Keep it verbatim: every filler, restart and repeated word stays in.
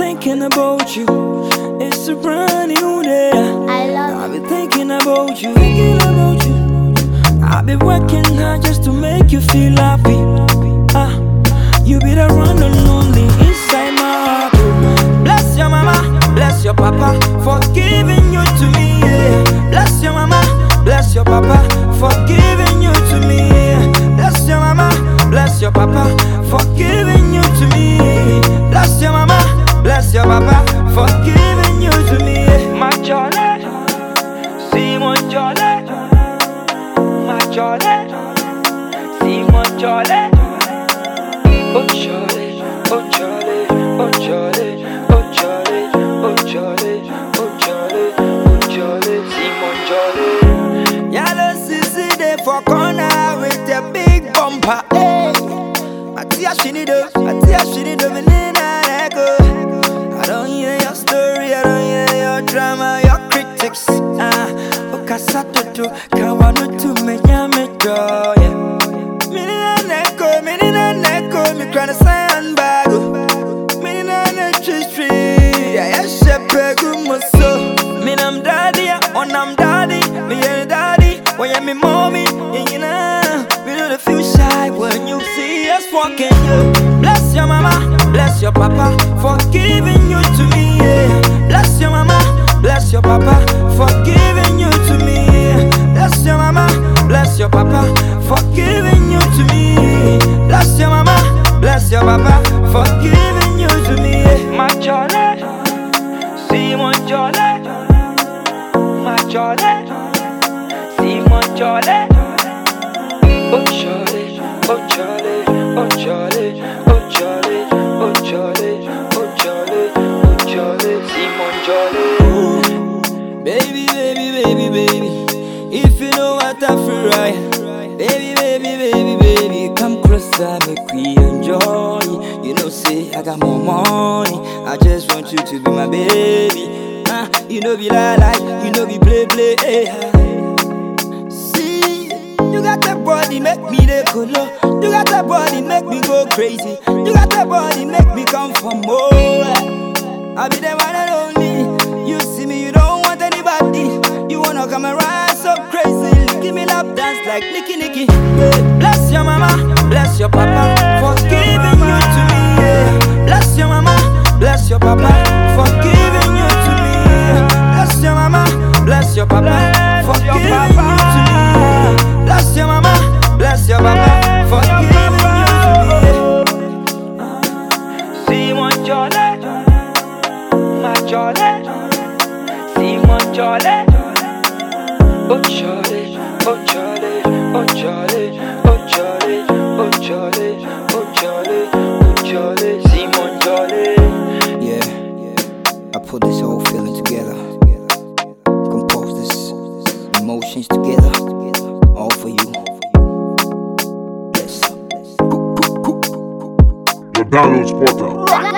thinking about you. It's a brand new day. I love I've been thinking about you, thinking about you. I've been working hard just to make you feel happy. Ah, you be the one and only inside my heart. Bless your mama, bless your papa for giving you to me. Yeah. Bless your mama, bless your papa for giving you to me. Yeah. Bless your mama, bless your papa for giving you to me. Bless your mama, bless your papa for giving you to me. Yeah. My jolly, see my jolly, my jolly, see my jolly. Oh jolly, oh jolly, oh jolly, oh jolly, oh jolly, oh jolly, oh jolly, see my jolly. Yellow sissy day for corner with a big bumper. Hey, Matia Shinido, Matia Shinido, Menina Echo. I don't hear your story, I don't hear your drama, your critics. Ah, Okasato to Kawano to me, Yameto. Menina Echo, Menina Echo, me crying a sandbag. Menina Echo street, I shepe gumoso. Me nam daddy, on am daddy, me yeah daddy, when you me mommy, you know, we don't feel shy when you see us walking. Bless your mama, bless your papa for giving you to me. Yeah. Bless your mama, bless your papa for giving you to me. Yeah. Bless your mama, bless your papa for giving you to me. Bless your mama, bless your papa for giving you to me. Yeah. My jolly, see my jolly, my jolly, see my jolly. Oh jolly, oh jolly, oh jolly, oh jolly, oh jolly, oh jolly, oh jolly, see my jolly. Baby, baby, baby, baby, if you know what I feel right. Baby, baby, baby, baby, come closer, make we enjoy. You know, say I got more money, I just want you to be my baby. Ah, you know be lie lie, you know be play play. Hey. See, you got that body make me the color. You got that body make me go crazy. You got that body make me come for more. I be the one and only. You see me, you don't want anybody. You wanna come around so crazy. Give me love dance like Nicky Nicky. Bless your mama, bless your papa for giving you to me. Yeah. Bless your mama, bless your papa for giving you to me. Yeah. Bless your mama, bless your papa for giving you to me. Yeah. Bless your mama, bless your papa for giving you to me. Yeah. See my jolly, my jolly, see my jolly. Oh jolly, oh jolly, oh jolly, oh jolly, oh jolly, oh jolly, oh jolly, Simon Jolly. Yeah, I put this whole feeling together, compose this emotions together, all for you. Bless up. The Downloads Portal.